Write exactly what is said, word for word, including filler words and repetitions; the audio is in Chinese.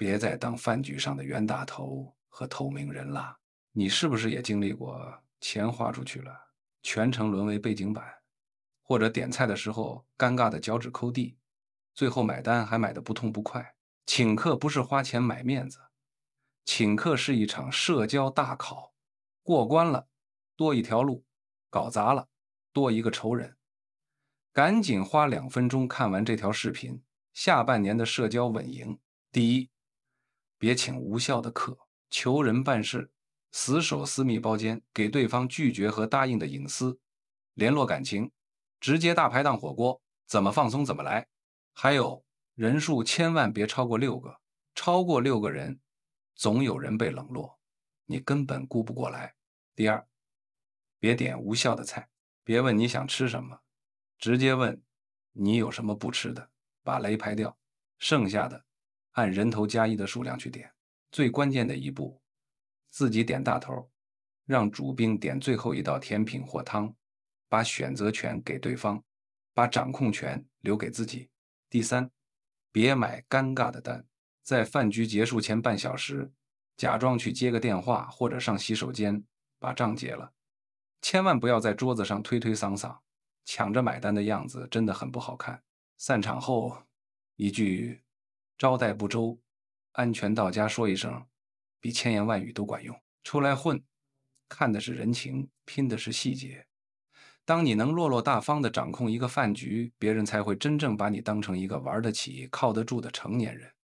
别再当饭局上的冤大头和透明人啦。你是不是也经历过钱花出去了，全程沦为背景板，或者点菜的时候尴尬的脚趾抠地，最后买单还买得不痛不快？请客不是花钱买面子，请客是一场社交大考，过关了多一条路，搞砸了多一个仇人。赶紧花两分钟看完这条视频，下半年的社交稳赢。第一，别请无效的客，求人办事，死守私密包间，给对方拒绝和答应的隐私，联络感情，直接大排档火锅，怎么放松怎么来。还有，人数千万别超过六个，超过六个人，总有人被冷落，你根本顾不过来。第二，别点无效的菜，别问你想吃什么，直接问你有什么不吃的，把雷排掉，剩下的按人头加一的数量去点。最关键的一步，自己点大头，让主宾点最后一道甜品或汤，把选择权给对方，把掌控权留给自己。第三，别买尴尬的单，在饭局结束前半小时，假装去接个电话或者上洗手间把账结了。千万不要在桌子上推推搡搡，抢着买单的样子真的很不好看。散场后，一句“招待不周，安全到家”说一声，比千言万语都管用。出来混，看的是人情，拼的是细节。当你能落落大方地掌控一个饭局，别人才会真正把你当成一个玩得起、靠得住的成年人。